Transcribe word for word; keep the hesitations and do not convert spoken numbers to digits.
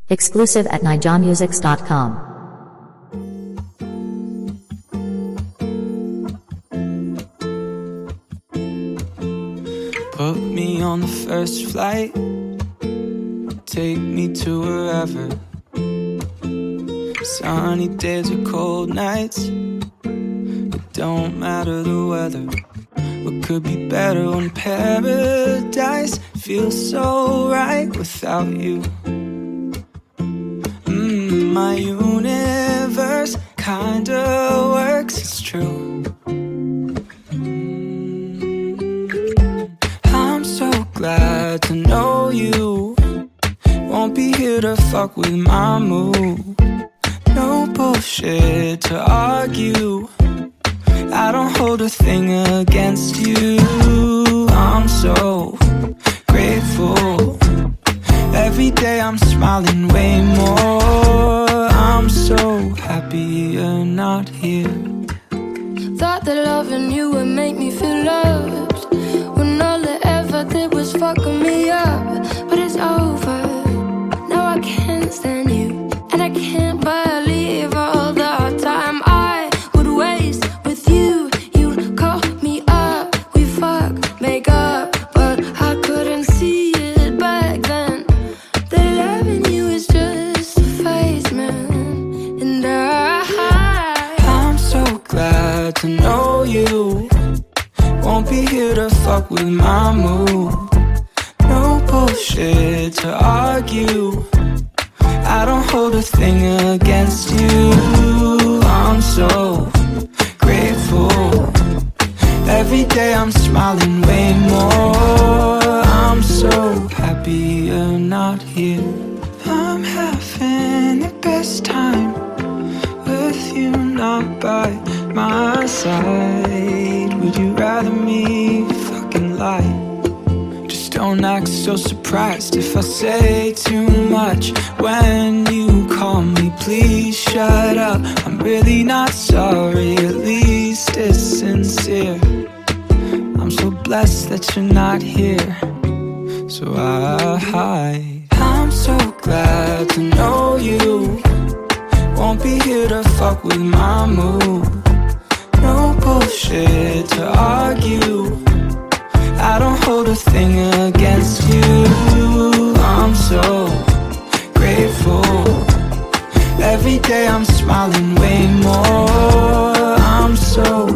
Exclusive at nijamusics dot com. Put me on the first flight, take me to wherever. Sunny days or cold nights, it don't matter the weather. What could be better when paradise feels so right without you? Mm, my universe kinda works, it's true. I'm so glad to know you won't be here to fuck with my mood. No bullshit to argue, I don't hold a thing against you. I'm so grateful, every day I'm smiling way more. I'm so happy you're not here. Thought that loving you would make me feel loved, when all I ever did was fucking me up. But it's over, now I can't stand you, and I can't believe all the time I would waste with you. You'd call me up, we fuck, make up, but I couldn't see it back then. That loving you is just a phase, man. And I I'm so glad to know you won't be here to fuck with my mood. No bullshit to argue, I don't hold a thing against you. I'm so grateful, every day I'm smiling way more. I'm so happy you're not here. I'm having the best time with you not by my side. Would you rather me fucking lie? Just don't act so surprised if I say too much when you call me. Please shut up, I'm really not sorry, at least it's sincere. I'm so blessed that you're not here, so I hide. I'm so glad to know you won't be here to fuck with my mood. No bullshit to argue, I don't hold a thing against you. I'm so grateful, every day I'm smiling way more. I'm so